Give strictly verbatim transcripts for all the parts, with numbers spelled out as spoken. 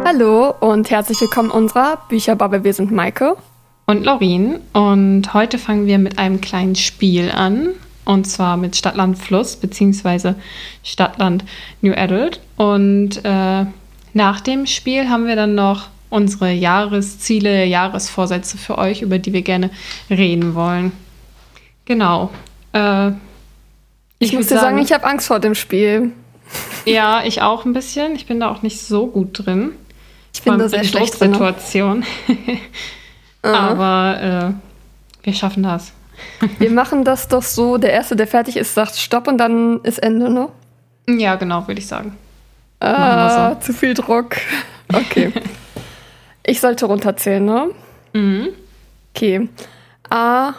Hallo und herzlich willkommen unserer Bücherbubble. Wir sind Maike und Laurin und heute fangen wir mit einem kleinen Spiel an, und zwar mit Stadtland Fluss bzw. Stadtland New Adult. Und äh, nach dem Spiel haben wir dann noch unsere Jahresziele, Jahresvorsätze für euch, über die wir gerne reden wollen. Genau. Äh, ich, ich muss dir sagen, sagen, ich habe Angst vor dem Spiel. Ja, ich auch ein bisschen. Ich bin da auch nicht so gut drin. Ich bin da sehr schlecht drin. Situation. Aber äh, wir schaffen das. Wir machen das doch so, der Erste, der fertig ist, sagt Stopp und dann ist Ende, ne? Ja, genau, würde ich sagen. Ah, so. Zu viel Druck. Okay. Ich sollte runterzählen, ne? Mhm. Okay. A.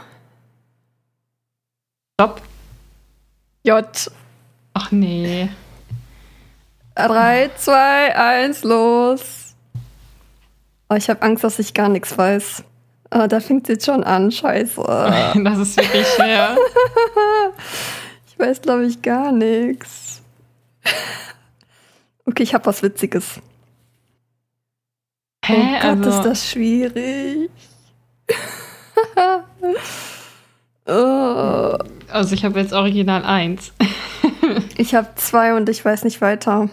Stopp. J. Ach nee. drei, zwei, eins, los. Oh, ich habe Angst, dass ich gar nichts weiß. Oh, da fängt es jetzt schon an, scheiße. Das ist wirklich schwer. Ich weiß, glaube ich, gar nichts. Okay, ich habe was Witziges. Hä? Oh Gott, also... ist das schwierig. Oh. Also ich habe jetzt Original eins. Ich habe zwei und ich weiß nicht weiter.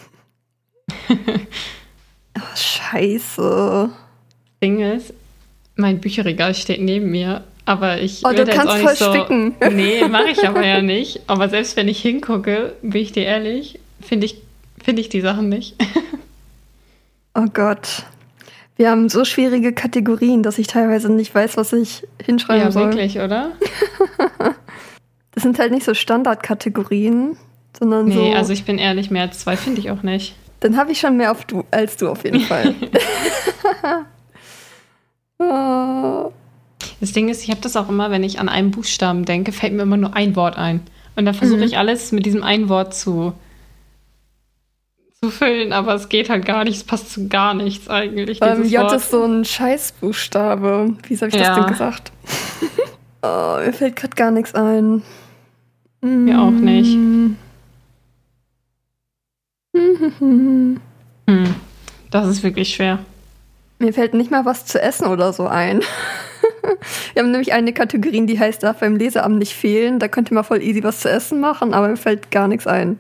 Oh, scheiße. Ding ist, mein Bücherregal steht neben mir, aber ich oh, will du jetzt kannst auch voll nicht so... spicken. Nee, mache ich aber ja nicht. Aber selbst wenn ich hingucke, bin ich dir ehrlich, finde ich, find ich die Sachen nicht. Oh Gott. Wir haben so schwierige Kategorien, dass ich teilweise nicht weiß, was ich hinschreiben ja, soll. Ja, wirklich, oder? Das sind halt nicht so Standardkategorien, sondern nee, so... Nee, also ich bin ehrlich, mehr als zwei finde ich auch nicht. Dann habe ich schon mehr auf du, als du auf jeden Fall. Oh. Das Ding ist, ich habe das auch immer, wenn ich an einen Buchstaben denke, fällt mir immer nur ein Wort ein. Und dann versuche mhm. ich alles mit diesem einen Wort zu, zu füllen, aber es geht halt gar nicht, es passt zu gar nichts eigentlich. Ähm, J Wort. Ist so ein Scheißbuchstabe. Wie habe ich ja. das denn gesagt? Oh, mir fällt gerade gar nichts ein. Mir mm. auch nicht. hm, das ist wirklich schwer. Mir fällt nicht mal was zu essen oder so ein. Wir haben nämlich eine Kategorie, die heißt, darf beim Leseabend nicht fehlen. Da könnte man voll easy was zu essen machen, aber mir fällt gar nichts ein.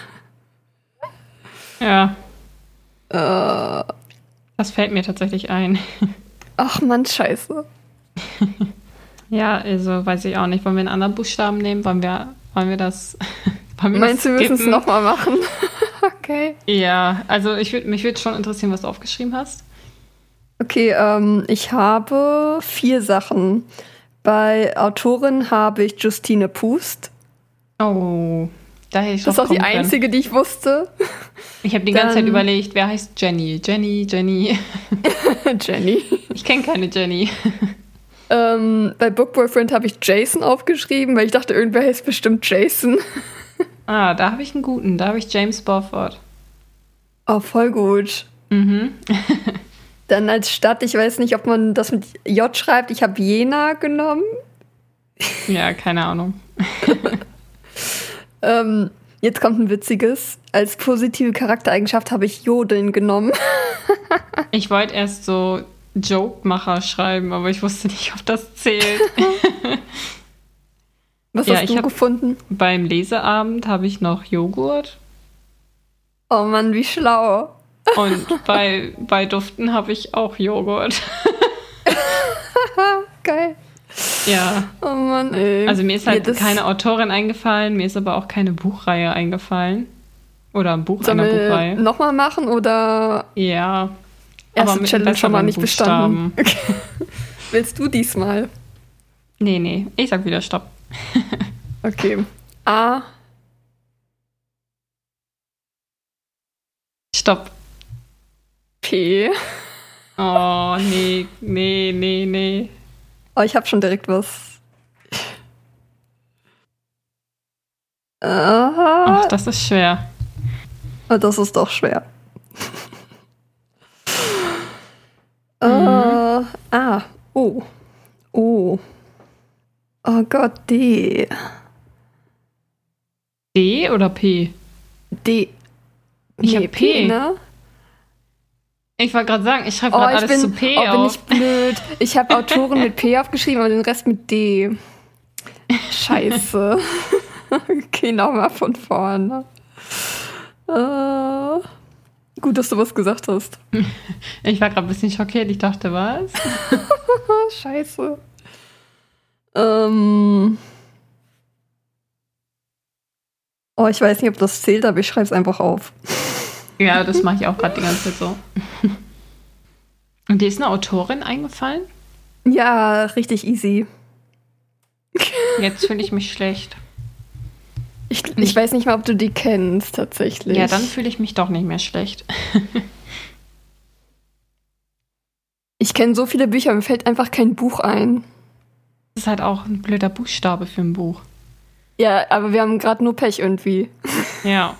Ja. Uh. Das fällt mir tatsächlich ein. Ach Mann, scheiße. Ja, also weiß ich auch nicht. Wollen wir einen anderen Buchstaben nehmen? Wollen wir, wollen wir das... Wollen wir Meinst du, wir müssen es nochmal machen? Okay. Ja, also ich würd, mich würde schon interessieren, was du aufgeschrieben hast. Okay, ähm, ich habe vier Sachen. Bei Autorin habe ich Justine Pust. Oh, da hätte ich Das ist auch die einzige, können. die ich wusste. Ich habe die Dann, ganze Zeit überlegt, wer heißt Jenny? Jenny, Jenny. Jenny. Ich kenne keine Jenny. Ähm, bei Book Boyfriend habe ich Jason aufgeschrieben, weil ich dachte, irgendwer heißt bestimmt Jason. Ah, da habe ich einen guten. Da habe ich James Beaufort. Oh, voll gut. Mhm. Dann als Stadt, ich weiß nicht, ob man das mit J schreibt. Ich habe Jena genommen. Ja, keine Ahnung. ähm, jetzt kommt ein witziges. Als positive Charaktereigenschaft habe ich Jodeln genommen. Ich wollte erst so Joke-Macher schreiben, aber ich wusste nicht, ob das zählt. Was ja, hast du hab, gefunden? Beim Leseabend habe ich noch Joghurt. Oh Mann, wie schlau. Und bei, bei Duften habe ich auch Joghurt. Geil. Ja. Oh Mann, ey. Also mir ist halt ja, keine Autorin eingefallen, mir ist aber auch keine Buchreihe eingefallen. Oder ein Buch Sollen einer wir Buchreihe. Nochmal machen oder? Ja. Erste aber mit Challenge schon mal nicht Buchstaben. bestanden. Okay. Willst du diesmal? Nee, nee. Ich sag wieder Stopp. Okay. A. Stopp. P. Oh, nee, nee, nee, nee. Oh, ich habe schon direkt was. Aha. Ach, das ist schwer. Oh, das ist doch schwer. Mhm. Uh, ah, oh. Oh. Oh Gott, D. D oder P? D. Ich Nee, hab P. ne? Ich wollte gerade sagen, ich schreibe Oh, gerade ich alles bin, zu P oh, bin auf. ich blöd. Ich habe Autoren mit P aufgeschrieben, aber den Rest mit D. Scheiße. Okay, nochmal von vorne. Äh, gut, dass du was gesagt hast. Ich war gerade ein bisschen schockiert. Ich dachte, was? Scheiße. Ähm. Oh, ich weiß nicht, ob das zählt, aber ich schreibe es einfach auf. Ja, das mache ich auch gerade die ganze Zeit so. Und dir ist eine Autorin eingefallen? Ja, richtig easy. Jetzt fühle ich mich schlecht. Ich, ich weiß nicht mal, ob du die kennst, tatsächlich. Ja, dann fühle ich mich doch nicht mehr schlecht. Ich kenne so viele Bücher, mir fällt einfach kein Buch ein. Das ist halt auch ein blöder Buchstabe für ein Buch. Ja, aber wir haben gerade nur Pech irgendwie. Ja.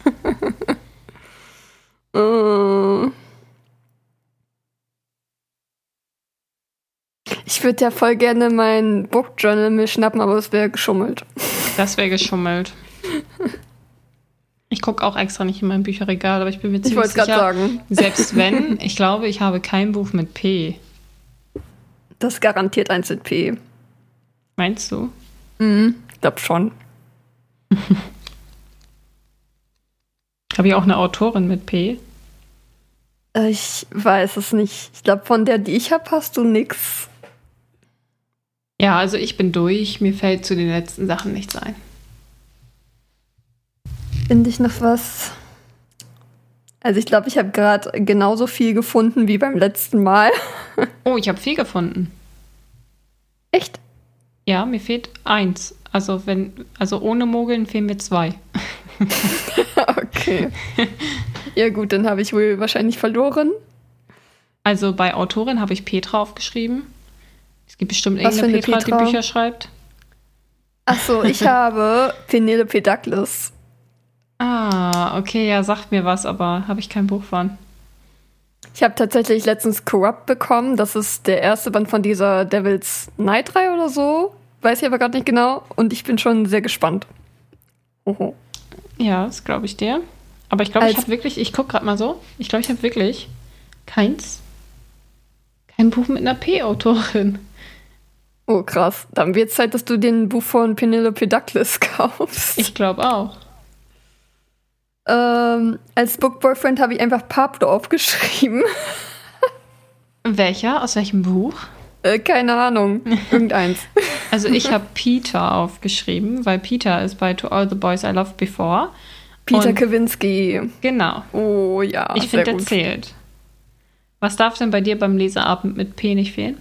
Äh. Ich würde ja voll gerne mein Bookjournal mir schnappen, aber es wäre geschummelt. Das wäre geschummelt. Ich gucke auch extra nicht in mein Bücherregal, aber ich bin mir ziemlich Ich wollte es sicher, gerade sagen. selbst wenn, ich glaube, ich habe kein Buch mit P. Das ist garantiert eins mit P. Meinst du? Mhm, ich glaube schon. Habe ich auch eine Autorin mit P? Äh, Ich weiß es nicht. Ich glaube, von der, die ich habe, hast du nix. Ja, also ich bin durch. Mir fällt zu den letzten Sachen nichts ein. Finde ich noch was? Also ich glaube, ich habe gerade genauso viel gefunden wie beim letzten Mal. Oh, ich habe viel gefunden. Echt? Ja, mir fehlt eins. Also wenn, also ohne Mogeln fehlen mir zwei. Okay. Ja gut, dann habe ich wohl wahrscheinlich verloren. Also bei Autorin habe ich Petra aufgeschrieben. Es gibt bestimmt Was irgendeine für eine Petra, Petra? die Bücher schreibt. Ach so, ich habe Penelope Douglas. Ah, okay, ja, sagt mir was, aber habe ich kein Buch von. Ich habe tatsächlich letztens Corrupt bekommen. Das ist der erste Band von dieser Devil's Night-Reihe oder so. Weiß ich aber gerade nicht genau. Und ich bin schon sehr gespannt. Oho. Ja, das glaube ich dir. Aber ich glaube, ich Als- habe wirklich, ich gucke gerade mal so, ich glaube, ich habe wirklich keins, kein Buch mit einer P-Autorin. Oh, krass. Dann wird es Zeit, dass du den Buch von Penelope Douglas kaufst. Ich glaube auch. Ähm, als Bookboyfriend habe ich einfach Pablo aufgeschrieben. Welcher? Aus welchem Buch? Äh, keine Ahnung. Irgendeins. Also ich habe Peter aufgeschrieben, weil Peter ist bei To All the Boys I Loved Before. Peter Und- Kavinsky. Genau. Oh ja, Ich sehr finde, der gut. zählt. Was darf denn bei dir beim Leseabend mit P nicht fehlen?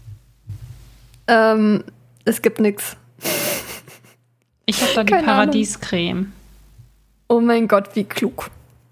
Ähm, es gibt nix. Ich habe da die Keine Ahnung. Paradiescreme. Oh mein Gott, wie klug.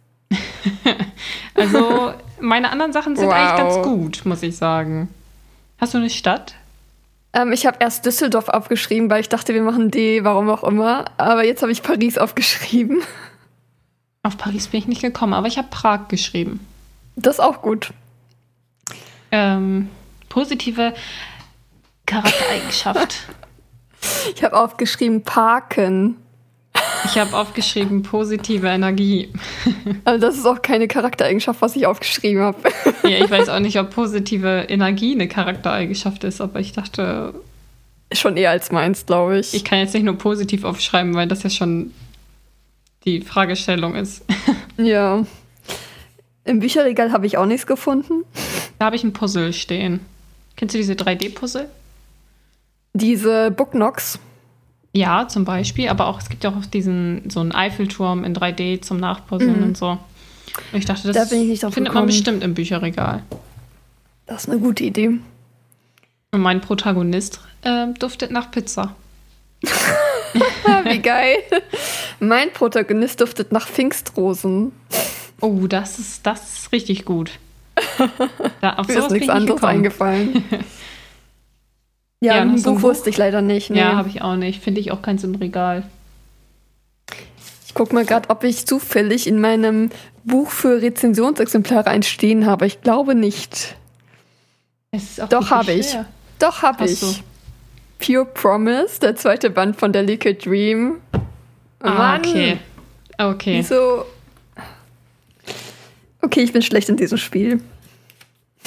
Also meine anderen Sachen sind Wow. eigentlich ganz gut, muss ich sagen. Hast du eine Stadt? Ähm, ich habe erst Düsseldorf aufgeschrieben, weil ich dachte, wir machen D, warum auch immer. Aber jetzt habe ich Paris aufgeschrieben. Auf Paris bin ich nicht gekommen, aber ich habe Prag geschrieben. Das ist auch gut. Ähm, positive Charaktereigenschaft. Ich habe aufgeschrieben Parken. Ich habe aufgeschrieben positive Energie. Aber das ist auch keine Charaktereigenschaft, was ich aufgeschrieben habe. Ja, ich weiß auch nicht, ob positive Energie eine Charaktereigenschaft ist, aber ich dachte, Schon eher als meins, glaube ich. ich kann jetzt nicht nur positiv aufschreiben, weil das ja schon die Fragestellung ist. Ja. Im Bücherregal habe ich auch nichts gefunden. Da habe ich ein Puzzle stehen. Kennst du diese drei D-Puzzle? Diese Booknox. Ja, zum Beispiel, aber auch es gibt ja auch diesen so einen Eiffelturm in drei D zum Nachpuzzeln Mhm. und so. Und ich dachte, das Da bin ich nicht drauf findet man gekommen. bestimmt im Bücherregal. Das ist eine gute Idee. Und mein Protagonist äh, duftet nach Pizza. Ah, wie geil. Mein Protagonist duftet nach Pfingstrosen. Oh, das ist, das ist richtig gut. Da, auf Mir ist sowas bin nichts ich nicht anderes gekommen. eingefallen. Ja, Ja, ein noch so ein Buch Buch? wusste ich leider nicht. Nee. Ja, habe ich auch nicht. Finde ich auch keins im Regal. Ich gucke mal gerade, ob ich zufällig in meinem Buch für Rezensionsexemplare einen stehen habe. Ich glaube nicht. Es ist auch Doch, wirklich habe ich. schwer. Doch, habe Hast ich. du? Pure Promise, der zweite Band von der Liquid Dream. Ah, Mann, okay. Okay. Wieso? Okay, ich bin schlecht in diesem Spiel.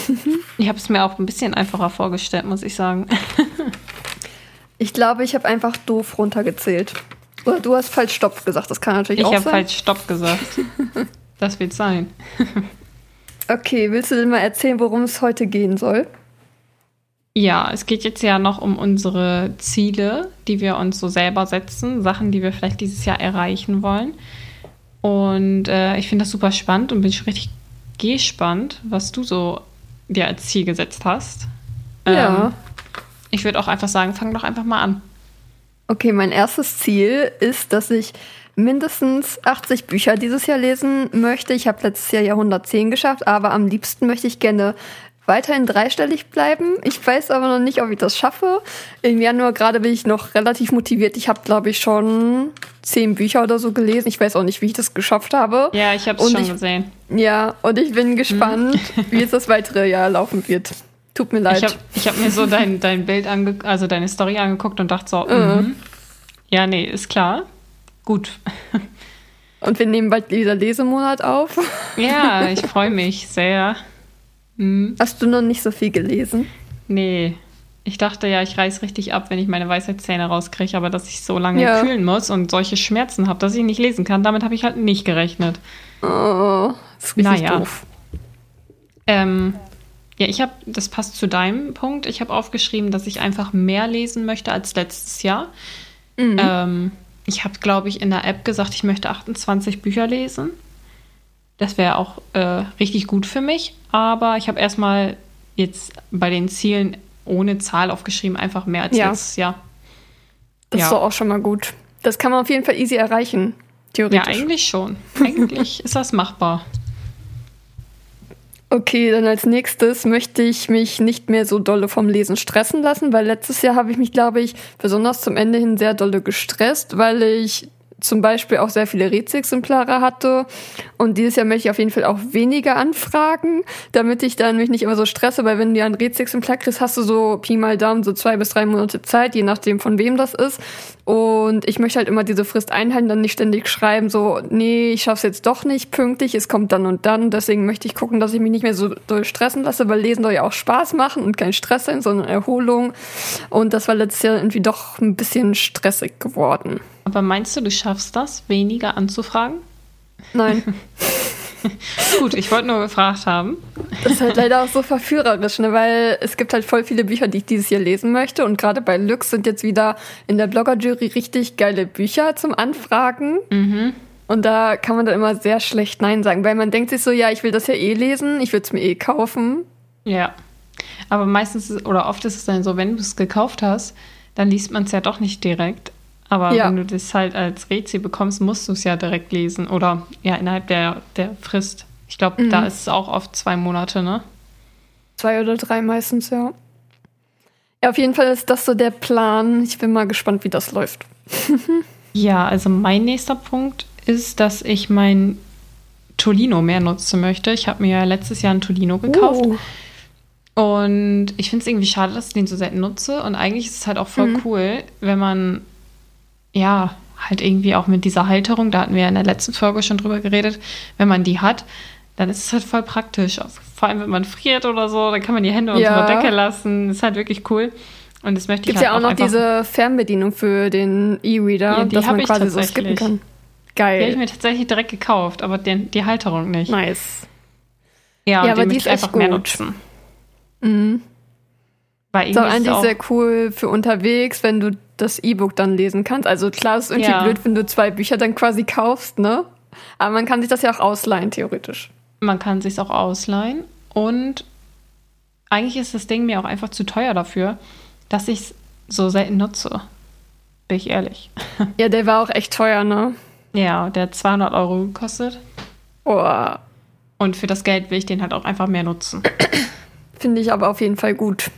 Ich habe es mir auch ein bisschen einfacher vorgestellt, muss ich sagen. Ich glaube, ich habe einfach doof runtergezählt. Oder du hast falsch Stopp gesagt, das kann natürlich Ich auch habe sein. falsch Stopp gesagt. Das wird sein. Okay, willst du denn mal erzählen, worum es heute gehen soll? Ja, es geht jetzt ja noch um unsere Ziele, die wir uns so selber setzen, Sachen, die wir vielleicht dieses Jahr erreichen wollen. Und äh, ich finde das super spannend und bin schon richtig gespannt, was du so dir als Ziel gesetzt hast. Ja. Ähm, ich würde auch einfach sagen, fang doch einfach mal an. Okay, mein erstes Ziel ist, dass ich mindestens achtzig Bücher dieses Jahr lesen möchte. Ich habe letztes Jahr ja hundertzehn geschafft, aber am liebsten möchte ich gerne weiterhin dreistellig bleiben. Ich weiß aber noch nicht, ob ich das schaffe. Im Januar gerade bin ich noch relativ motiviert. Ich habe, glaube ich, schon zehn Bücher oder so gelesen. Ich weiß auch nicht, wie ich das geschafft habe. Ja, ich habe es schon ich, gesehen. Ja, und ich bin gespannt, hm. wie es das weitere Jahr laufen wird. Tut mir leid. Ich habe ich hab mir so dein, dein Bild, ange also deine Story angeguckt und dachte so, uh. mm-hmm. ja, nee, ist klar. Gut. Und wir nehmen bald wieder Lesemonat auf. Ja, ich freue mich sehr. Hm. Hast du noch nicht so viel gelesen? Nee. Ich dachte ja, ich reiß richtig ab, wenn ich meine Weisheitszähne rauskriege, aber dass ich so lange ja. kühlen muss und solche Schmerzen habe, dass ich nicht lesen kann, damit habe ich halt nicht gerechnet. Oh, das ist richtig naja. doof. Ähm, ja, ich habe, das passt zu deinem Punkt, ich habe aufgeschrieben, dass ich einfach mehr lesen möchte als letztes Jahr. Mhm. Ähm, ich habe, glaube ich, in der App gesagt, ich möchte achtundzwanzig Bücher lesen. Das wäre auch äh, richtig gut für mich. Aber ich habe erstmal jetzt bei den Zielen ohne Zahl aufgeschrieben, einfach mehr als ja. letztes Jahr. Das ja. ist doch auch schon mal gut. Das kann man auf jeden Fall easy erreichen, theoretisch. Ja, eigentlich schon. Eigentlich ist das machbar. Okay, dann als nächstes möchte ich mich nicht mehr so dolle vom Lesen stressen lassen, weil letztes Jahr habe ich mich, glaube ich, besonders zum Ende hin sehr dolle gestresst, weil ich zum Beispiel auch sehr viele Rätselexemplare hatte. Und dieses Jahr möchte ich auf jeden Fall auch weniger anfragen, damit ich dann mich nicht immer so stresse, weil wenn du ja ein Rätselexemplar kriegst, hast du so Pi mal Daumen so zwei bis drei Monate Zeit, je nachdem von wem das ist. Und ich möchte halt immer diese Frist einhalten, dann nicht ständig schreiben, so, nee, ich schaff's jetzt doch nicht pünktlich, es kommt dann und dann. Deswegen möchte ich gucken, dass ich mich nicht mehr so doll stressen lasse, weil Lesen soll ja auch Spaß machen und kein Stress sein, sondern Erholung. Und das war letztes Jahr irgendwie doch ein bisschen stressig geworden. Aber meinst du, du schaffst das, weniger anzufragen? Nein. Gut, ich wollte nur gefragt haben. Das ist halt leider auch so verführerisch, ne? Weil es gibt halt voll viele Bücher, die ich dieses Jahr lesen möchte. Und gerade bei Lux sind jetzt wieder in der Blogger-Jury richtig geile Bücher zum Anfragen. Mhm. Und da kann man dann immer sehr schlecht Nein sagen, weil man denkt sich so, ja, ich will das ja eh lesen, ich will es mir eh kaufen. Ja, aber meistens oder oft ist es dann so, wenn du es gekauft hast, dann liest man es ja doch nicht direkt. Aber ja. wenn du das halt als Rätsel bekommst, musst du es ja direkt lesen. Oder ja, innerhalb der, der Frist. Ich glaube, mhm. da ist es auch oft zwei Monate, ne? Zwei oder drei meistens, ja. Ja, auf jeden Fall ist das so der Plan. Ich bin mal gespannt, wie das läuft. Ja, also mein nächster Punkt ist, dass ich mein Tolino mehr nutzen möchte. Ich habe mir letztes Jahr ein Tolino gekauft. Oh. Und ich finde es irgendwie schade, dass ich den so selten nutze. Und eigentlich ist es halt auch voll mhm. cool, wenn man ja, halt irgendwie auch mit dieser Halterung, da hatten wir ja in der letzten Folge schon drüber geredet, wenn man die hat, dann ist es halt voll praktisch. Also vor allem, wenn man friert oder so, dann kann man die Hände ja. unter der Decke lassen. Das ist halt wirklich cool. Und das möchte ich Gibt's halt ja auch noch diese Fernbedienung für den E-Reader, ja, die dass man ich quasi so skippen kann. Geil. Die habe ich mir tatsächlich direkt gekauft, aber die, die Halterung nicht. Nice. Ja, ja aber die ist einfach gut. Mehr nutzen. Mhm. Weil ist auch eigentlich auch sehr cool für unterwegs, wenn du das E-Book dann lesen kannst. Also klar, es ist irgendwie ja. blöd, wenn du zwei Bücher dann quasi kaufst, ne? Aber man kann sich das ja auch ausleihen, theoretisch. Man kann sich auch ausleihen. Und eigentlich ist das Ding mir auch einfach zu teuer dafür, dass ich es so selten nutze. Bin ich ehrlich. Ja, der war auch echt teuer, ne? Ja, der hat zweihundert Euro gekostet. Oh. Und für das Geld will ich den halt auch einfach mehr nutzen. Finde ich aber auf jeden Fall gut.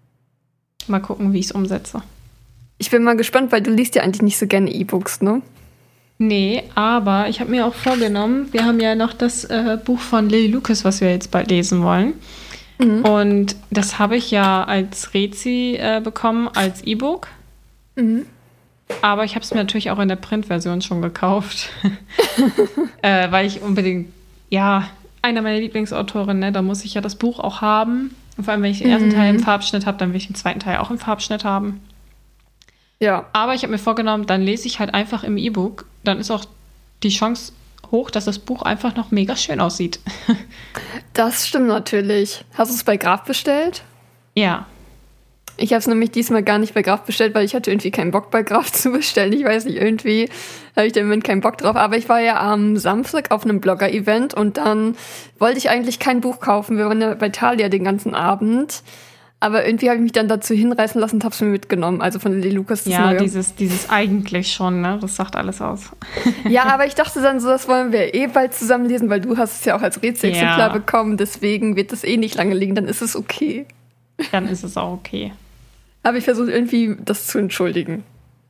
Mal gucken, wie ich es umsetze. Ich bin mal gespannt, weil du liest ja eigentlich nicht so gerne E-Books, ne? Nee, aber ich habe mir auch vorgenommen, wir haben ja noch das äh, Buch von Lily Lucas, was wir jetzt bald lesen wollen. Mhm. Und das habe ich ja als Rezi äh, bekommen, als E-Book. Mhm. Aber ich habe es mir natürlich auch in der Printversion schon gekauft. äh, weil ich unbedingt, ja, einer meiner Lieblingsautorinnen, ne? Da muss ich ja das Buch auch haben. Und vor allem, wenn ich den ersten mhm. Teil im Farbschnitt habe, dann will ich den zweiten Teil auch im Farbschnitt haben. Ja. Aber ich habe mir vorgenommen, dann lese ich halt einfach im E-Book. Dann ist auch die Chance hoch, dass das Buch einfach noch mega schön aussieht. Das stimmt natürlich. Hast du es bei Graf bestellt? Ja. Ich habe es nämlich diesmal gar nicht bei Graf bestellt, weil ich hatte irgendwie keinen Bock bei Graf zu bestellen. Ich weiß nicht, irgendwie habe ich da im Moment keinen Bock drauf. Aber ich war ja am Samstag auf einem Blogger-Event und dann wollte ich eigentlich kein Buch kaufen. Wir waren ja bei Thalia den ganzen Abend. Aber irgendwie habe ich mich dann dazu hinreißen lassen und habe es mir mitgenommen. Also von Lilly Lucas das Ja, Neue. dieses, dieses eigentlich schon, ne? Das sagt alles aus. Ja, aber ich dachte dann so, das wollen wir eh bald zusammen lesen, weil du hast es ja auch als Rätselexemplar Ja. bekommen. Deswegen wird das eh nicht lange liegen, dann ist es okay. Dann ist es auch okay. Aber ich versuche irgendwie, das zu entschuldigen.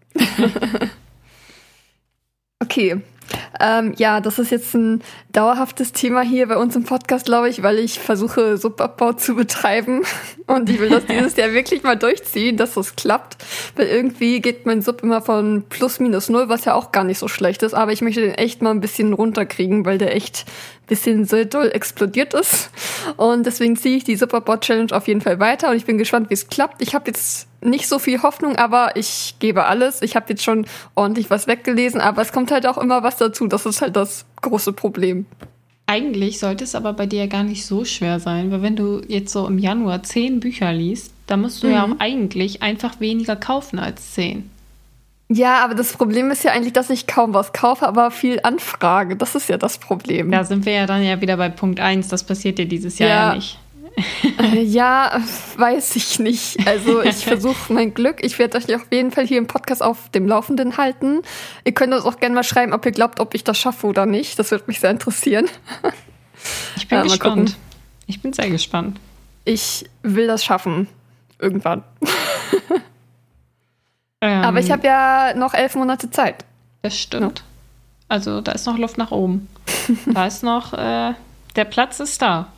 Okay. Ähm, ja, das ist jetzt ein dauerhaftes Thema hier bei uns im Podcast, glaube ich, weil ich versuche, Subabbau zu betreiben. Und ich will das dieses Jahr wirklich mal durchziehen, dass das klappt. Weil irgendwie geht mein Sub immer von plus minus null, was ja auch gar nicht so schlecht ist. Aber ich möchte den echt mal ein bisschen runterkriegen, weil der echt ein bisschen so doll explodiert ist. Und deswegen ziehe ich die Subabbau-Challenge auf jeden Fall weiter. Und ich bin gespannt, wie es klappt. Ich habe jetzt nicht so viel Hoffnung, aber ich gebe alles. Ich habe jetzt schon ordentlich was weggelesen, aber es kommt halt auch immer was dazu. Das ist halt das große Problem. Eigentlich sollte es aber bei dir ja gar nicht so schwer sein, weil wenn du jetzt so im Januar zehn Bücher liest, dann musst du mhm. ja auch eigentlich einfach weniger kaufen als zehn. Ja, aber das Problem ist ja eigentlich, dass ich kaum was kaufe, aber viel anfrage. Das ist ja das Problem. Da sind wir ja dann ja wieder bei Punkt eins. Das passiert dir dieses Jahr ja, ja nicht. Äh, ja, weiß ich nicht. Also ich versuche mein Glück. Ich werde euch auf jeden Fall hier im Podcast auf dem Laufenden halten. Ihr könnt uns auch gerne mal schreiben, ob ihr glaubt, ob ich das schaffe oder nicht. Das würde mich sehr interessieren. Ich bin ja, gespannt. Ich bin sehr gespannt. Ich will das schaffen. Irgendwann. ähm, Aber ich habe ja noch elf Monate Zeit. Das stimmt. Ja. Also da ist noch Luft nach oben. Da ist noch, äh, der Platz ist da.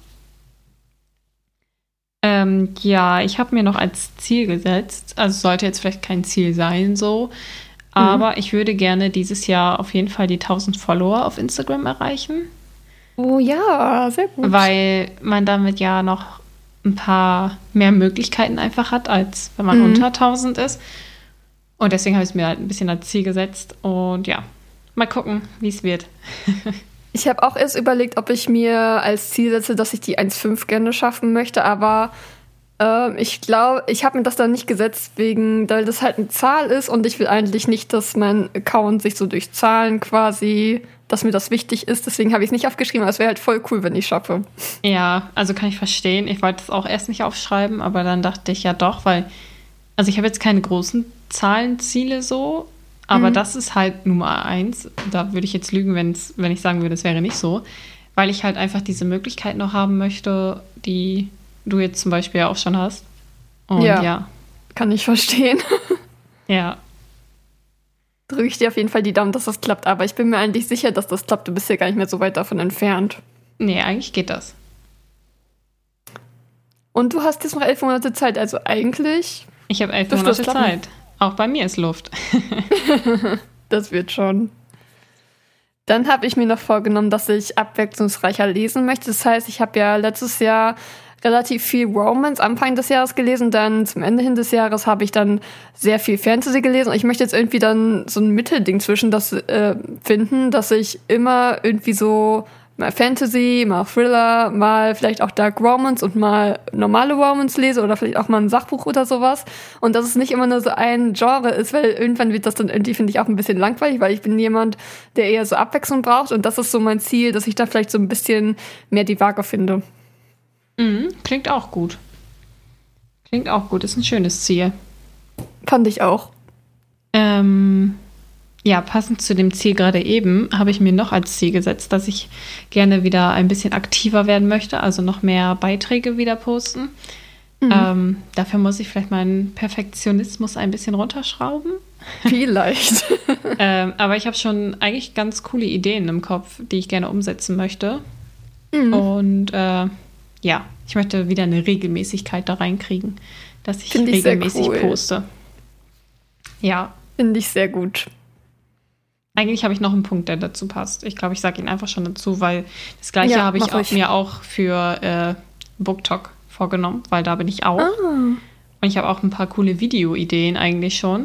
Ähm, ja, ich habe mir noch als Ziel gesetzt, also sollte jetzt vielleicht kein Ziel sein so, aber mhm. ich würde gerne dieses Jahr auf jeden Fall die tausend Follower auf Instagram erreichen. Oh ja, sehr gut. Weil man damit ja noch ein paar mehr Möglichkeiten einfach hat, als wenn man mhm. unter tausend ist. Und deswegen habe ich es mir halt ein bisschen als Ziel gesetzt und ja, mal gucken, wie es wird. Ich habe auch erst überlegt, ob ich mir als Ziel setze, dass ich die eins Komma fünf gerne schaffen möchte, aber äh, ich glaube, ich habe mir das dann nicht gesetzt, wegen, weil das halt eine Zahl ist und ich will eigentlich nicht, dass mein Account sich so durch Zahlen quasi, dass mir das wichtig ist, deswegen habe ich es nicht aufgeschrieben, aber es wäre halt voll cool, wenn ich schaffe. Ja, also kann ich verstehen. Ich wollte es auch erst nicht aufschreiben, aber dann dachte ich ja doch, weil, also ich habe jetzt keine großen Zahlenziele so, aber mhm. das ist halt Nummer eins. Da würde ich jetzt lügen, wenn's, wenn ich sagen würde, es wäre nicht so. Weil ich halt einfach diese Möglichkeit noch haben möchte, die du jetzt zum Beispiel auch schon hast. Und ja. ja. Kann ich verstehen. Ja. Drücke ich dir auf jeden Fall die Daumen, dass das klappt. Aber ich bin mir eigentlich sicher, dass das klappt. Du bist ja gar nicht mehr so weit davon entfernt. Nee, eigentlich geht das. Und du hast jetzt noch elf Monate Zeit. Also eigentlich... Ich habe elf Monate Zeit. Auch bei mir ist Luft. Das wird schon. Dann habe ich mir noch vorgenommen, dass ich abwechslungsreicher lesen möchte. Das heißt, ich habe ja letztes Jahr relativ viel Romance Anfang des Jahres gelesen. Dann zum Ende hin des Jahres habe ich dann sehr viel Fantasy gelesen. Und ich möchte jetzt irgendwie dann so ein Mittelding zwischen das äh, finden, dass ich immer irgendwie so mal Fantasy, mal Thriller, mal vielleicht auch Dark Romance und mal normale Romance lese oder vielleicht auch mal ein Sachbuch oder sowas. Und dass es nicht immer nur so ein Genre ist, weil irgendwann wird das dann irgendwie, finde ich, auch ein bisschen langweilig, weil ich bin jemand, der eher so Abwechslung braucht. Und das ist so mein Ziel, dass ich da vielleicht so ein bisschen mehr die Waage finde. Mhm, klingt auch gut. Klingt auch gut, ist ein schönes Ziel. Fand ich auch. Ähm... Ja, passend zu dem Ziel gerade eben habe ich mir noch als Ziel gesetzt, dass ich gerne wieder ein bisschen aktiver werden möchte, also noch mehr Beiträge wieder posten. Mhm. Ähm, dafür muss ich vielleicht meinen Perfektionismus ein bisschen runterschrauben. Vielleicht. ähm, aber ich habe schon eigentlich ganz coole Ideen im Kopf, die ich gerne umsetzen möchte. Mhm. Und äh, ja, ich möchte wieder eine Regelmäßigkeit da reinkriegen, dass ich Find ich regelmäßig sehr cool. poste. Ja. Finde ich sehr gut. Eigentlich habe ich noch einen Punkt, der dazu passt. Ich glaube, ich sage ihn einfach schon dazu, weil das Gleiche Ja, habe ich mach auch, ruhig. mir auch für äh, BookTok vorgenommen, weil da bin ich auch. Ah. Und ich habe auch ein paar coole Videoideen eigentlich schon.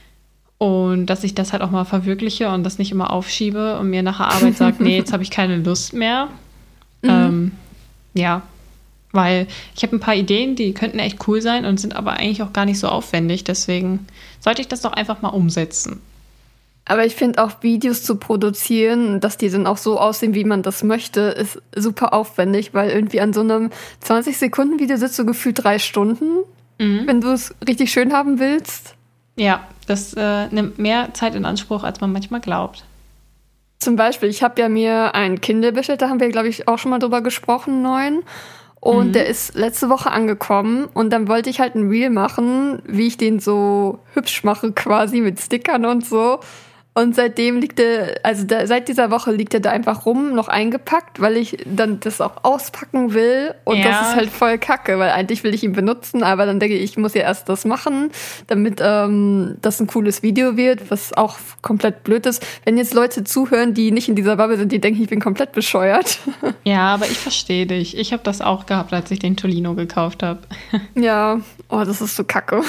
Und dass ich das halt auch mal verwirkliche und das nicht immer aufschiebe und mir nach der Arbeit sagt, nee, jetzt habe ich keine Lust mehr. Mhm. Ähm, ja, weil ich habe ein paar Ideen, die könnten echt cool sein und sind aber eigentlich auch gar nicht so aufwendig. Deswegen sollte ich das doch einfach mal umsetzen. Aber ich finde auch Videos zu produzieren, dass die dann auch so aussehen, wie man das möchte, ist super aufwendig, weil irgendwie an so einem zwanzig-Sekunden-Video sitzt du gefühlt drei Stunden, Mhm. wenn du es richtig schön haben willst. Ja, das äh, nimmt mehr Zeit in Anspruch, als man manchmal glaubt. Zum Beispiel, ich habe ja mir ein Kindle bestellt, da haben wir, glaube ich, auch schon mal drüber gesprochen, neuen. Und Mhm. der ist letzte Woche angekommen und dann wollte ich halt ein Reel machen, wie ich den so hübsch mache quasi mit Stickern und so. Und seitdem liegt der, also da, seit dieser Woche liegt er da einfach rum, noch eingepackt, weil ich dann das auch auspacken will. Und Ja. das ist halt voll kacke, weil eigentlich will ich ihn benutzen, aber dann denke ich, ich muss ja erst das machen, damit ähm, das ein cooles Video wird, was auch komplett blöd ist. Wenn jetzt Leute zuhören, die nicht in dieser Bubble sind, die denken, ich bin komplett bescheuert. Ja, aber ich verstehe dich. Ich habe das auch gehabt, als ich den Tolino gekauft habe. Ja, oh, das ist so kacke.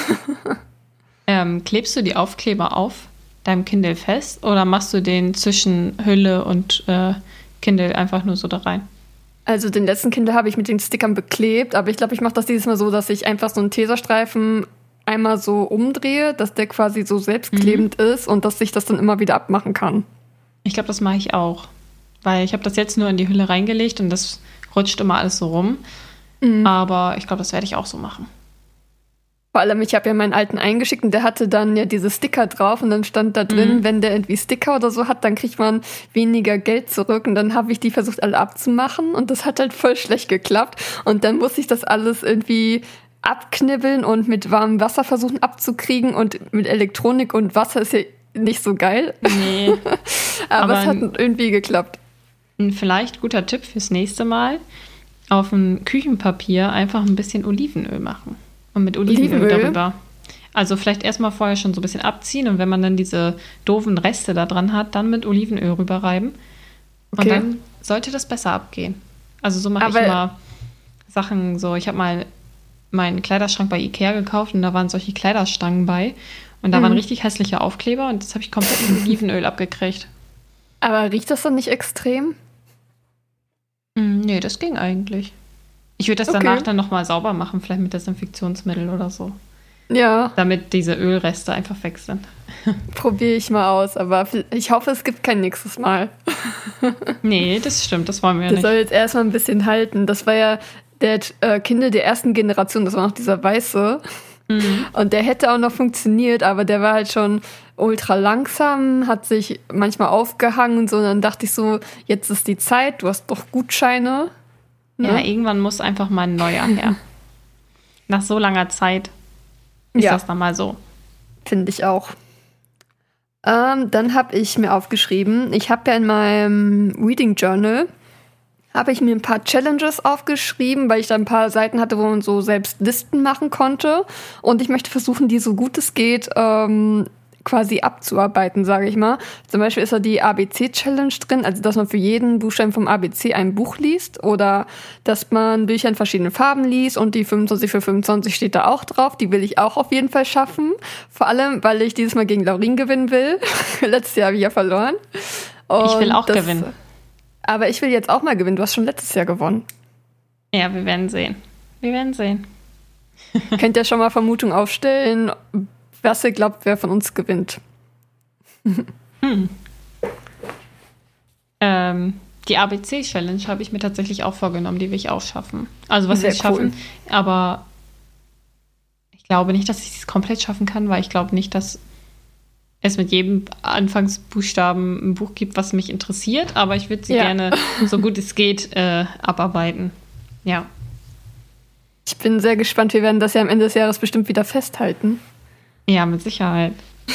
Ähm, klebst du die Aufkleber auf deinem Kindle fest oder machst du den zwischen Hülle und äh, Kindle einfach nur so da rein? Also den letzten Kindle habe ich mit den Stickern beklebt, aber ich glaube, ich mache das dieses Mal so, dass ich einfach so einen Tesastreifen einmal so umdrehe, dass der quasi so selbstklebend ist und dass ich das dann immer wieder abmachen kann. Ich glaube, das mache ich auch. Weil ich habe das jetzt nur in die Hülle reingelegt und das rutscht immer alles so rum. Mhm. Aber ich glaube, das werde ich auch so machen. Vor allem, ich habe ja meinen alten eingeschickt und der hatte dann ja diese Sticker drauf und dann stand da drin, Mhm. wenn der irgendwie Sticker oder so hat, dann kriegt man weniger Geld zurück und dann habe ich die versucht alle abzumachen und das hat halt voll schlecht geklappt und dann musste ich das alles irgendwie abknibbeln und mit warmem Wasser versuchen abzukriegen und mit Elektronik und Wasser ist ja nicht so geil, Nee. aber, Aber es hat ein- irgendwie geklappt. Ein vielleicht guter Tipp fürs nächste Mal: auf ein Küchenpapier einfach ein bisschen Olivenöl machen. Und mit Olivenöl, Olivenöl? darüber. Also vielleicht erstmal vorher schon so ein bisschen abziehen und wenn man dann diese doofen Reste da dran hat, dann mit Olivenöl rüberreiben. Und Okay. dann sollte das besser abgehen. Also so mache ich Aber- immer Sachen so. Ich habe mal meinen Kleiderschrank bei Ikea gekauft und da waren solche Kleiderstangen bei. Und da Mhm. waren richtig hässliche Aufkleber und das habe ich komplett mit Olivenöl abgekriegt. Aber riecht das dann nicht extrem? Mm, nee, das ging eigentlich. Ich würde das Okay. danach dann nochmal sauber machen, vielleicht mit Desinfektionsmittel oder so. Ja, Damit diese Ölreste einfach weg sind. probiere ich mal aus, aber ich hoffe, es gibt kein nächstes Mal. Nee, das stimmt, das wollen wir ja Das nicht. soll jetzt erstmal ein bisschen halten. Das war ja der äh, Kindle der ersten Generation, das war noch dieser weiße. Mhm. Und der hätte auch noch funktioniert, aber der war halt schon ultra langsam, hat sich manchmal aufgehangen und so. Und dann dachte ich so, jetzt ist die Zeit, du hast doch Gutscheine. Ja, Ne? irgendwann muss einfach mal ein neuer her. Nach so langer Zeit ist Ja. das dann mal so. Finde ich auch. Ähm, dann habe ich mir aufgeschrieben, ich habe ja in meinem Reading Journal, habe ich mir ein paar Challenges aufgeschrieben, weil ich da ein paar Seiten hatte, wo man so selbst Listen machen konnte. Und ich möchte versuchen, die so gut es geht ähm, quasi abzuarbeiten, sage ich mal. Zum Beispiel ist da die A B C-Challenge drin, also dass man für jeden Buchstaben vom A B C ein Buch liest oder dass man Bücher in verschiedenen Farben liest und die fünfundzwanzig für fünfundzwanzig steht da auch drauf. Die will ich auch auf jeden Fall schaffen. Vor allem, weil ich dieses Mal gegen Laurin gewinnen will. Letztes Jahr habe ich ja verloren. Ich will Und auch das- gewinnen. Aber ich will jetzt auch mal gewinnen. Du hast schon letztes Jahr gewonnen. Ja, wir werden sehen. Wir werden sehen. Könnt ihr schon mal Vermutung aufstellen, was ihr glaubt, wer von uns gewinnt? Ähm, die A B C-Challenge habe ich mir tatsächlich auch vorgenommen, die will ich auch schaffen. Also was Sehr wir schaffen, cool. aber ich glaube nicht, dass ich es komplett schaffen kann, weil ich glaube nicht, dass es mit jedem Anfangsbuchstaben ein Buch gibt, was mich interessiert, aber ich würde sie Ja. gerne, so gut es geht, äh, abarbeiten. Ja. Ich bin sehr gespannt. Wir werden das ja am Ende des Jahres bestimmt wieder festhalten. Ja, mit Sicherheit.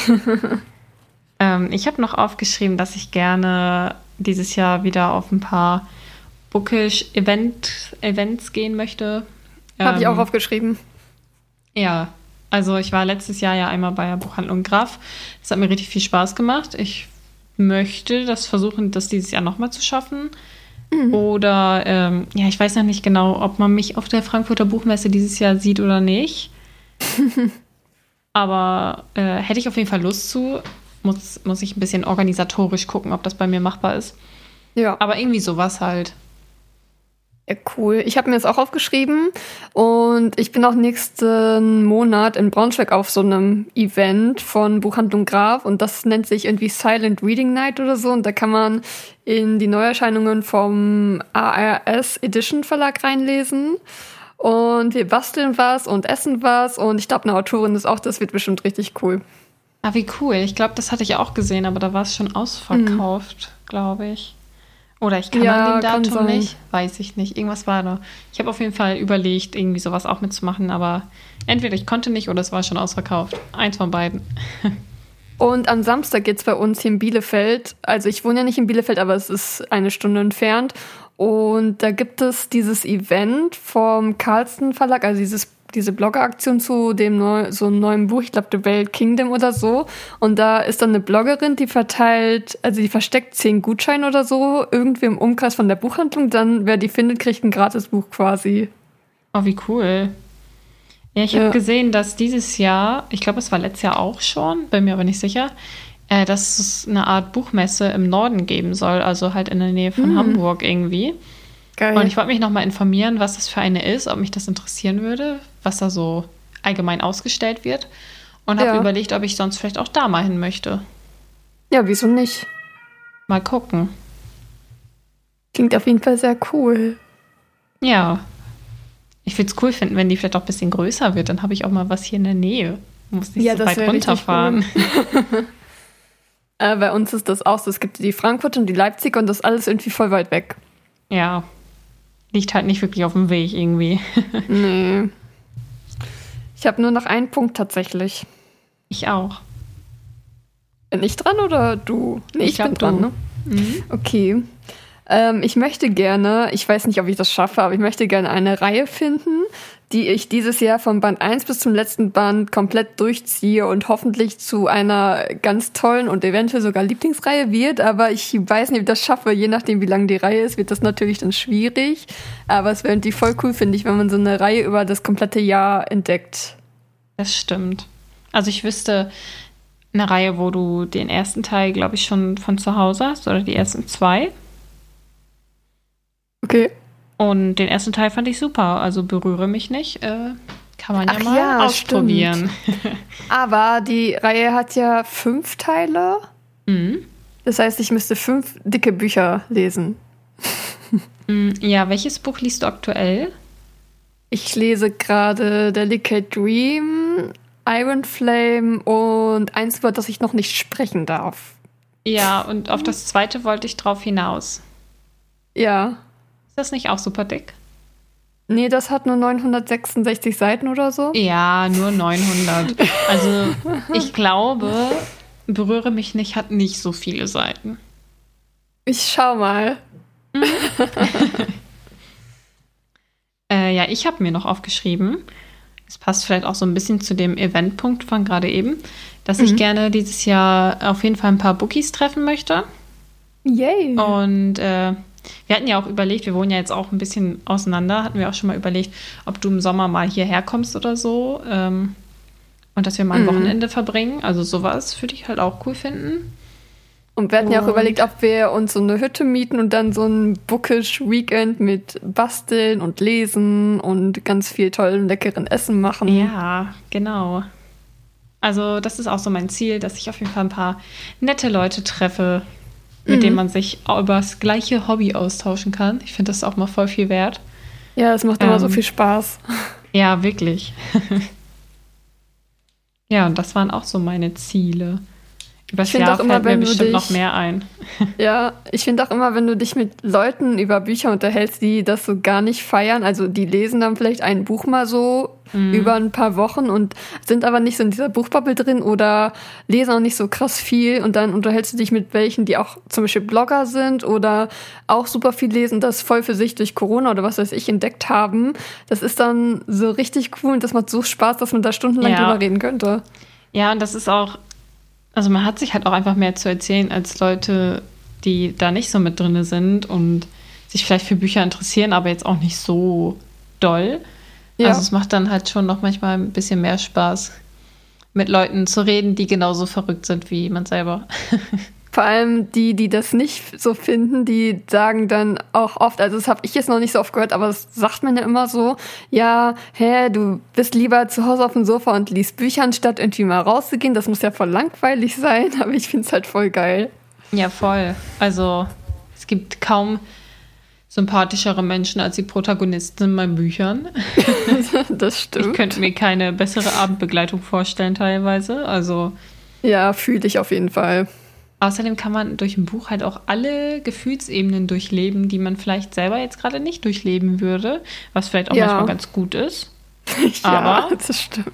ähm, ich habe noch aufgeschrieben, dass ich gerne dieses Jahr wieder auf ein paar Bookish-Event, Events gehen möchte. Habe ich Ähm, auch aufgeschrieben. Ja, also ich war letztes Jahr ja einmal bei der Buchhandlung Graf. Das hat mir richtig viel Spaß gemacht. Ich möchte das versuchen, das dieses Jahr nochmal zu schaffen. Mhm. Oder, ähm, ja, ich weiß noch nicht genau, ob man mich auf der Frankfurter Buchmesse dieses Jahr sieht oder nicht. Aber äh, hätte ich auf jeden Fall Lust zu. Muss, muss ich ein bisschen organisatorisch gucken, ob das bei mir machbar ist. Ja. Aber irgendwie sowas halt. Ja, cool. Ich habe mir das auch aufgeschrieben und ich bin auch nächsten Monat in Braunschweig auf so einem Event von Buchhandlung Graf und das nennt sich irgendwie Silent Reading Night oder so und da kann man in die Neuerscheinungen vom A R S Edition Verlag reinlesen und wir basteln was und essen was und ich glaube, eine Autorin ist auch, das wird bestimmt richtig cool. Ah, wie cool. Ich glaube, das hatte ich auch gesehen, aber da war es schon ausverkauft, mhm. glaube ich. Oder ich kann ja, an dem Datum nicht, weiß ich nicht. Irgendwas war da. Ich habe auf jeden Fall überlegt, irgendwie sowas auch mitzumachen, aber entweder ich konnte nicht oder es war schon ausverkauft. Eins von beiden. Und am Samstag geht's bei uns hier in Bielefeld. Also ich wohne ja nicht in Bielefeld, aber es ist eine Stunde entfernt. Und da gibt es dieses Event vom Carlsen Verlag, also dieses diese Blogger-Aktion zu dem neu, so einem neuen Buch, ich glaube The Veiled Kingdom oder so. Und da ist dann eine Bloggerin, die verteilt, also die versteckt zehn Gutscheine oder so, irgendwie im Umkreis von der Buchhandlung. Dann, wer die findet, kriegt ein gratis Buch quasi. Oh, wie cool. Ja, ich habe ja. gesehen, dass dieses Jahr, ich glaube, es war letztes Jahr auch schon, bin mir aber nicht sicher, äh, dass es eine Art Buchmesse im Norden geben soll, also halt in der Nähe von mhm. Hamburg irgendwie. Geil. Und ich wollte mich noch mal informieren, was das für eine ist, ob mich das interessieren würde, was da so allgemein ausgestellt wird. Und habe ja. überlegt, ob ich sonst vielleicht auch da mal hin möchte. Ja, wieso nicht? Mal gucken. Klingt auf jeden Fall sehr cool. Ja. Ich würde es cool finden, wenn die vielleicht auch ein bisschen größer wird. Dann habe ich auch mal was hier in der Nähe. Muss nicht ja, so weit runterfahren. Cool. äh, bei uns ist das auch so. Es gibt die Frankfurt und die Leipzig und das ist alles irgendwie voll weit weg. Ja. Liegt halt nicht wirklich auf dem Weg irgendwie. Nee. Ich habe nur noch einen Punkt tatsächlich. Ich auch. Bin ich dran oder du? Nee, ich, ich bin dran, ne? Mhm. Okay. Ähm, ich möchte gerne, ich weiß nicht, ob ich das schaffe, aber ich möchte gerne eine Reihe finden, die ich dieses Jahr von Band eins bis zum letzten Band komplett durchziehe und hoffentlich zu einer ganz tollen und eventuell sogar Lieblingsreihe wird. Aber ich weiß nicht, ob ich das schaffe. Je nachdem, wie lang die Reihe ist, wird das natürlich dann schwierig. Aber es wäre irgendwie voll cool, finde ich, wenn man so eine Reihe über das komplette Jahr entdeckt. Das stimmt. Also ich wüsste eine Reihe, wo du den ersten Teil, glaube ich, schon von zu Hause hast oder die ersten zwei. Okay. Und den ersten Teil fand ich super. Also berühre mich nicht. Äh, kann man ja Ach mal ja, ausprobieren. Aber die Reihe hat ja fünf Teile. Mhm. Das heißt, ich müsste fünf dicke Bücher lesen. Ja, welches Buch liest du aktuell? Ich lese gerade Delicate Dream, Iron Flame und eins, über das ich noch nicht sprechen darf. Ja, und auf das zweite wollte ich drauf hinaus. Ja. Ist das nicht auch super dick? Nee, das hat nur neunhundertsechsundsechzig Seiten oder so. Ja, nur neunhundert. Also ich glaube, Berühre mich nicht hat nicht so viele Seiten. Ich schau mal. Mhm. äh, ja, ich habe mir noch aufgeschrieben, es passt vielleicht auch so ein bisschen zu dem Eventpunkt von gerade eben, dass mhm. ich gerne dieses Jahr auf jeden Fall ein paar Bookies treffen möchte. Yay! Und äh, wir hatten ja auch überlegt, wir wohnen ja jetzt auch ein bisschen auseinander, hatten wir auch schon mal überlegt, ob du im Sommer mal hierher kommst oder so. Ähm, und dass wir mal ein mhm. Wochenende verbringen. Also sowas würde ich halt auch cool finden. Und wir hatten und ja auch überlegt, ob wir uns so eine Hütte mieten und dann so ein Bookish-Weekend mit Basteln und Lesen und ganz viel tollen, leckeren Essen machen. Ja, genau. Also das ist auch so mein Ziel, dass ich auf jeden Fall ein paar nette Leute treffe, mit mhm. denen man sich über das gleiche Hobby austauschen kann. Ich finde das auch mal voll viel wert. Ja, es macht immer ähm, so viel Spaß. Ja, wirklich. Ja, und das waren auch so meine Ziele. Übers Jahr fällt mir bestimmt dich, noch mehr ein. Ja, ich finde auch immer, wenn du dich mit Leuten über Bücher unterhältst, die das so gar nicht feiern, also die lesen dann vielleicht ein Buch mal so mhm. über ein paar Wochen und sind aber nicht so in dieser Buchbubble drin oder lesen auch nicht so krass viel und dann unterhältst du dich mit welchen, die auch zum Beispiel Blogger sind oder auch super viel lesen, das voll für sich durch Corona oder was weiß ich entdeckt haben. Das ist dann so richtig cool und das macht so Spaß, dass man da stundenlang ja. drüber reden könnte. Ja, und das ist auch Also man hat sich halt auch einfach mehr zu erzählen als Leute, die da nicht so mit drin sind und sich vielleicht für Bücher interessieren, aber jetzt auch nicht so doll. Ja. Also es macht dann halt schon noch manchmal ein bisschen mehr Spaß, mit Leuten zu reden, die genauso verrückt sind wie man selber. Vor allem die, die das nicht so finden, die sagen dann auch oft, also das habe ich jetzt noch nicht so oft gehört, aber das sagt man ja immer so, ja, hä, du bist lieber zu Hause auf dem Sofa und liest Bücher, anstatt irgendwie mal rauszugehen. Das muss ja voll langweilig sein, aber ich finde es halt voll geil. Ja, voll. Also es gibt kaum sympathischere Menschen als die Protagonisten in meinen Büchern. Das stimmt. Ich könnte mir keine bessere Abendbegleitung vorstellen teilweise. Also ja, fühle ich auf jeden Fall. Außerdem kann man durch ein Buch halt auch alle Gefühlsebenen durchleben, die man vielleicht selber jetzt gerade nicht durchleben würde, was vielleicht auch ja. manchmal ganz gut ist. Ja, aber das stimmt.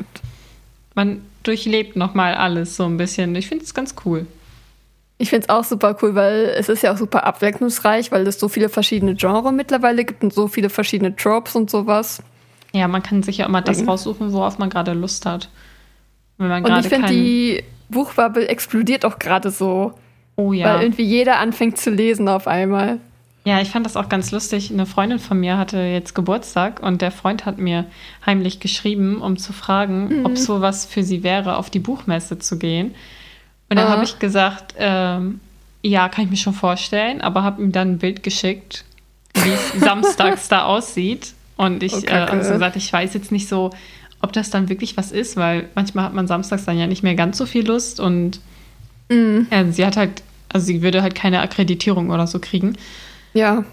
Man durchlebt nochmal alles so ein bisschen. Ich finde es ganz cool. Ich finde es auch super cool, weil es ist ja auch super abwechslungsreich, weil es so viele verschiedene Genres mittlerweile gibt und so viele verschiedene Tropes und sowas. Ja, man kann sich ja immer das raussuchen, worauf man gerade Lust hat. Wenn man und ich finde, die Buchbubble explodiert auch gerade so. Oh ja. Weil irgendwie jeder anfängt zu lesen auf einmal. Ja, ich fand das auch ganz lustig. Eine Freundin von mir hatte jetzt Geburtstag und der Freund hat mir heimlich geschrieben, um zu fragen, mhm. ob so was für sie wäre, auf die Buchmesse zu gehen. Und dann ah. habe ich gesagt, ähm, ja, kann ich mir schon vorstellen, aber habe ihm dann ein Bild geschickt, wie es samstags da aussieht. Und ich oh, äh, habe so gesagt, ich weiß jetzt nicht so, ob das dann wirklich was ist, weil manchmal hat man samstags dann ja nicht mehr ganz so viel Lust und mm. ja, sie hat halt, also sie würde halt keine Akkreditierung oder so kriegen. Ja.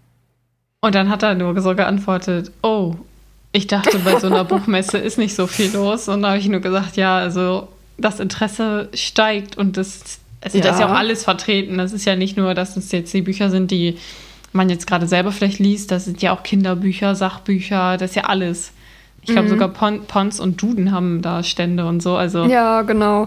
Und dann hat er nur so geantwortet, oh, ich dachte, bei so einer Buchmesse ist nicht so viel los. Und da habe ich nur gesagt, ja, also das Interesse steigt und das, also ja. da ist ja auch alles vertreten. Das ist ja nicht nur, dass es jetzt die Bücher sind, die man jetzt gerade selber vielleicht liest, das sind ja auch Kinderbücher, Sachbücher, das ist ja alles. Ich glaube, mhm. sogar Pon- Pons und Duden haben da Stände und so. Also ja, genau.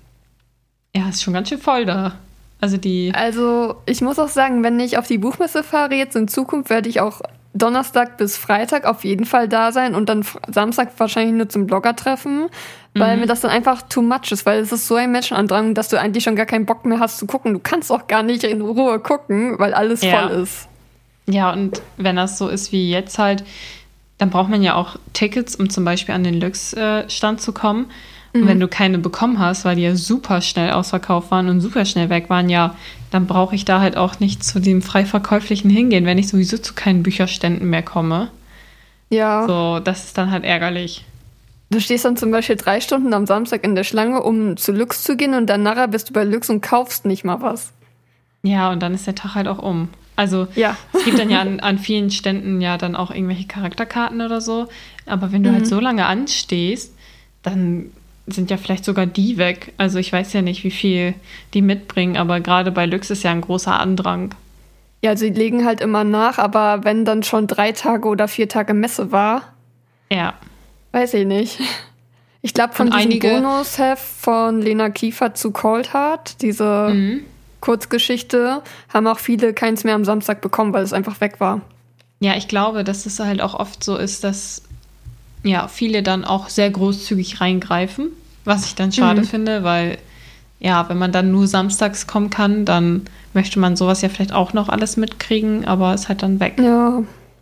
Ja, ist schon ganz schön voll da. Also die. Also ich muss auch sagen, wenn ich auf die Buchmesse fahre jetzt in Zukunft, werde ich auch Donnerstag bis Freitag auf jeden Fall da sein und dann Samstag wahrscheinlich nur zum Blogger-Treffen, weil mhm. mir das dann einfach too much ist, weil es ist so ein Menschenandrang, dass du eigentlich schon gar keinen Bock mehr hast zu gucken. Du kannst auch gar nicht in Ruhe gucken, weil alles ja. voll ist. Ja, und wenn das so ist wie jetzt halt, dann braucht man ja auch Tickets, um zum Beispiel an den Lux-Stand zu kommen. Und mhm. wenn du keine bekommen hast, weil die ja super schnell ausverkauft waren und super schnell weg waren, ja, dann brauche ich da halt auch nicht zu dem frei verkäuflichen hingehen, wenn ich sowieso zu keinen Bücherständen mehr komme. Ja. So, das ist dann halt ärgerlich. Du stehst dann zum Beispiel drei Stunden am Samstag in der Schlange, um zu Lux zu gehen und dann nachher bist du bei Lux und kaufst nicht mal was. Ja, und dann ist der Tag halt auch um. Also ja. es gibt dann ja an, an vielen Ständen ja dann auch irgendwelche Charakterkarten oder so. Aber wenn du mhm. halt so lange anstehst, dann sind ja vielleicht sogar die weg. Also ich weiß ja nicht, wie viel die mitbringen, aber gerade bei Lux ist ja ein großer Andrang. Ja, also die legen halt immer nach, aber wenn dann schon drei Tage oder vier Tage Messe war, ja, weiß ich nicht. Ich glaube, von diesem Bonusheft von Lena Kiefer zu Cold Heart, diese mhm. Kurzgeschichte, haben auch viele keins mehr am Samstag bekommen, weil es einfach weg war. Ja, ich glaube, dass es halt auch oft so ist, dass ja viele dann auch sehr großzügig reingreifen, was ich dann schade mhm. finde, weil ja, wenn man dann nur samstags kommen kann, dann möchte man sowas ja vielleicht auch noch alles mitkriegen, aber ist halt dann weg. Ja.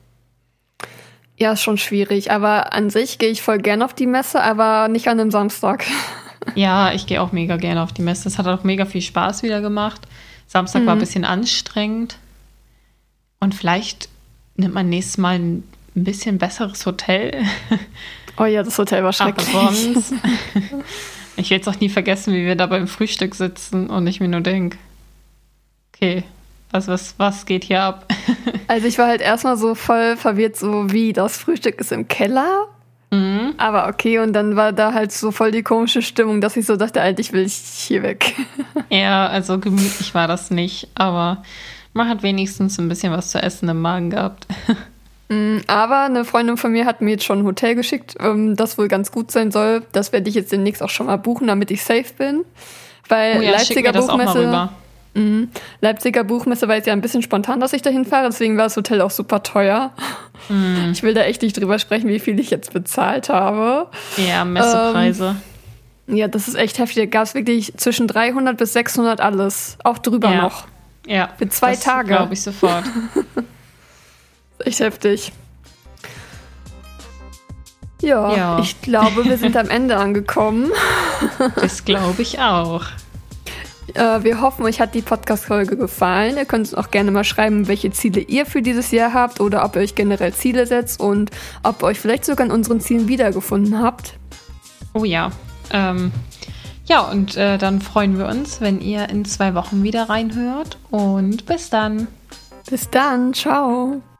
Ja, ist schon schwierig, aber an sich gehe ich voll gern auf die Messe, aber nicht an einem Samstag. Ja, ich gehe auch mega gerne auf die Messe. Das hat auch mega viel Spaß wieder gemacht. Samstag mhm. war ein bisschen anstrengend. Und vielleicht nimmt man nächstes Mal ein bisschen besseres Hotel. Oh ja, das Hotel war schrecklich. Ich werde es auch nie vergessen, wie wir da beim Frühstück sitzen und ich mir nur denke, okay, was, was, was geht hier ab? Also ich war halt erstmal so voll verwirrt, so wie, das Frühstück ist im Keller? Mhm. Aber okay, und dann war da halt so voll die komische Stimmung, dass ich so dachte, eigentlich will ich hier weg. Ja, also gemütlich war das nicht, aber man hat wenigstens ein bisschen was zu essen im Magen gehabt. Aber eine Freundin von mir hat mir jetzt schon ein Hotel geschickt, das wohl ganz gut sein soll. Das werde ich jetzt demnächst auch schon mal buchen, damit ich safe bin. Weil oh ja, Leipziger das Buchmesse. auch mal rüber. Mhm. Leipziger Buchmesse war jetzt ja ein bisschen spontan, dass ich dahin fahre, deswegen war das Hotel auch super teuer. Mhm. Ich will da echt nicht drüber sprechen, wie viel ich jetzt bezahlt habe. Ja, Messepreise. Ähm, Ja, das ist echt heftig. Da gab es wirklich zwischen dreihundert bis sechshundert alles. Auch drüber ja. noch. Ja. Für zwei das Tage. glaube ich sofort. Echt heftig. Ja, Ja. ich glaube, wir sind am Ende angekommen. Das glaube ich auch. Äh, wir hoffen, euch hat die Podcast-Folge gefallen. Ihr könnt uns auch gerne mal schreiben, welche Ziele ihr für dieses Jahr habt oder ob ihr euch generell Ziele setzt und ob ihr euch vielleicht sogar in unseren Zielen wiedergefunden habt. Oh ja. Ähm, ja, und äh, dann freuen wir uns, wenn ihr in zwei Wochen wieder reinhört. Und bis dann. Bis dann, ciao.